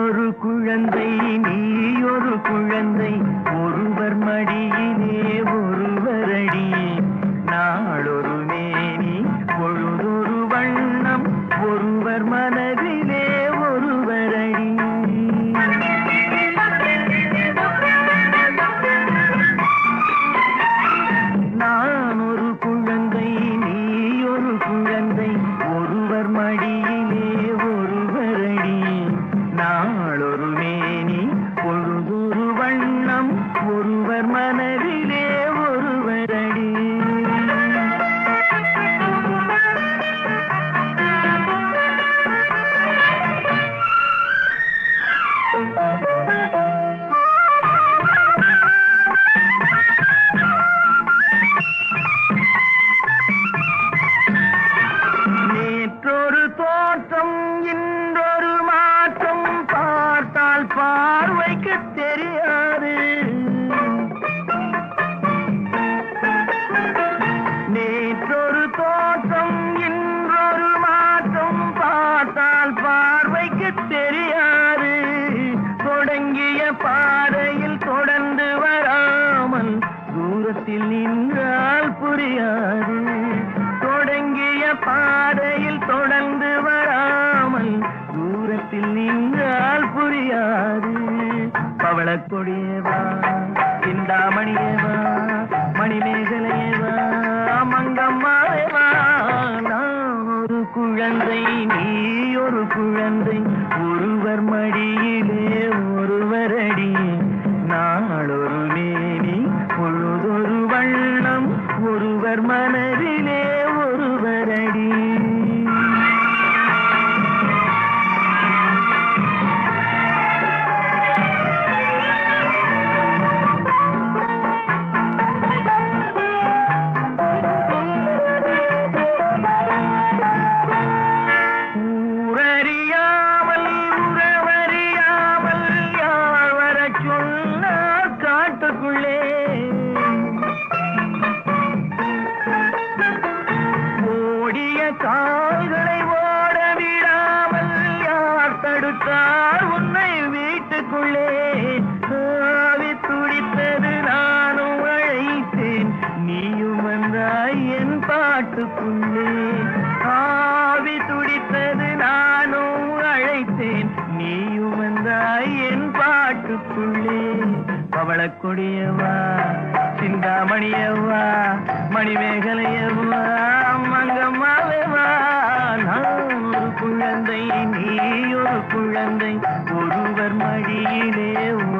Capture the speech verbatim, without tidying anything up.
ஒரு குழந்தை நீ ஒரு குழந்தை ஒருவர் மடியிலே ஒருவரடி நாளொரு மேனி பொழுதொரு வண்ணம் ஒருவர் மனதிலே ஒருவரடி நான் ஒரு குழந்தை நீ ஒரு குழந்தை ஒருவர் மடியிலே ஒருவரடி நாளொரு மேனி பொழுதொரு வண்ணம் ஒருவர் மனதிலே ஒருவரடி நேற்றொரு தோற்றம் இன்றொரு மாற்றம் பார்த்தால் பார்வைக்கு தெரியாது நேற்றொரு தோற்றம் இன்றொரு மாற்றம் பார்த்தால் பார்வைக்கு தெரியாது தொடங்கிய பாதையில் தொடர்ந்து வராமல் தூரத்தில் நின்றால் புரியாது தொடங்கிய பாதையில் தொடர்ந்து வராமல் தூரத்தில் நின்றால் புரியாது பவளக்கொடியேவா சிந்தாமணியேவா மணிமேகலையேவா மங்கம்மாவேவா நான் ஒரு குழந்தை நீ ஒரு குழந்தை ஒருவர் மடியிலே ஒருவரடி நாளொரு மேனி பொழுதொரு வண்ணம் ஒருவர் மனதிலே ஒருவரடி ஊரறியாமல் உறவறியாமல் யார் வரச் சொன்னார் காட்டுக்குள்ளே ஓடிய கால்களை ஓட விடாமல் யார் தடுத்தார் உன்னை வீட்டுக்குள்ளே ஆவி துடித்தது நானும் அழைத்தேன் நீயும் வந்தாய் என் பாட்டுக்குள்ளே ஆவி துடித்தது நானும் அழைத்தேன் நீயும் வந்தாய் என் பாட்டுக்குள்ளே பவளக்கொடியவா சிந்தாமணியவா மணிமேகலையவா மங்கம்மாவேவா நான் ஒரு குழந்தை நீ ஒரு குழந்தை ஒருவர் மடியிலே